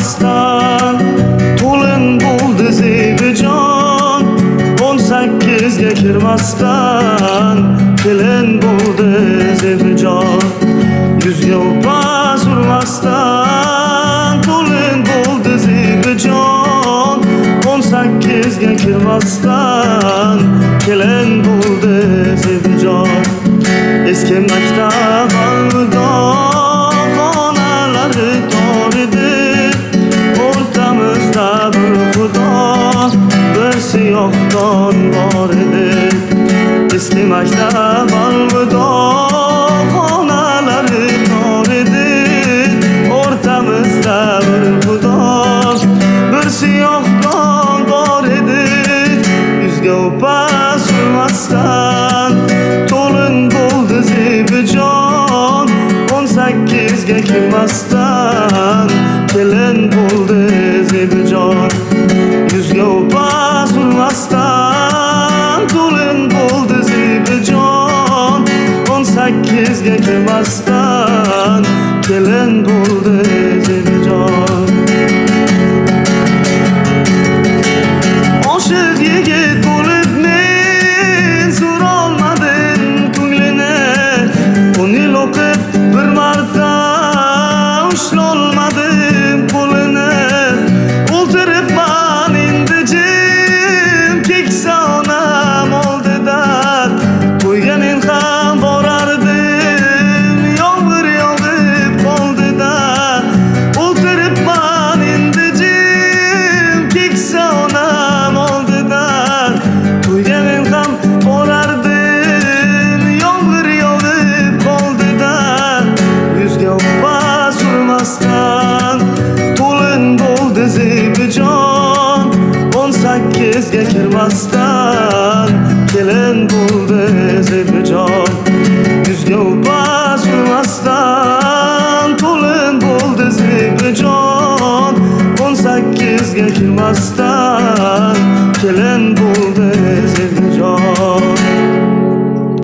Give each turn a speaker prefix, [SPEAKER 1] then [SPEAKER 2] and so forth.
[SPEAKER 1] kirmasdan to'lin bo'ldi zebijon 18ga kirmasdan kelin bo'ldi zebijon yuzga upas urmasdan to'lin bo'ldi zebijon 18ga kirmasdan kelin bo'ldi zebijon eski maktab oldida xonalari tor edi o'rtamizda bir xudo bir siyohdon bor edi eski maktab oldida xonalari tor edi o'rtamizda bir xudo bir siyohdon bor edi yuzga upas urmasdan to'lin bo'ldi zebijon 18ga kirmasdan kelin bo'ldi zebijon yuzga upas urmasdan to'lin bo'ldi zebijon 18ga kirmasdan kelin bo'ldi zebijon oshiq yigit bo'lib men so'rolmadim ko'nglini 10 yil o'qib bir marta ushlolmadim qo'lini o'ltiribman endi jim keksa onam oldida to'yga men ham borardim yomg'ir yog'ib qoldida o'ltiribman endi jim keksa onam oldida to'yga men ham borardim yomg'ir yog'ib qoldida yuzga upas urmasdan to'lin bo'ldi zebijon 18ga kirmasdan kelin bo'ldi zebijon yuzga upas urmasdan to'lin bo'ldi zebijon 18ga kirmasdan kelin bo'ldi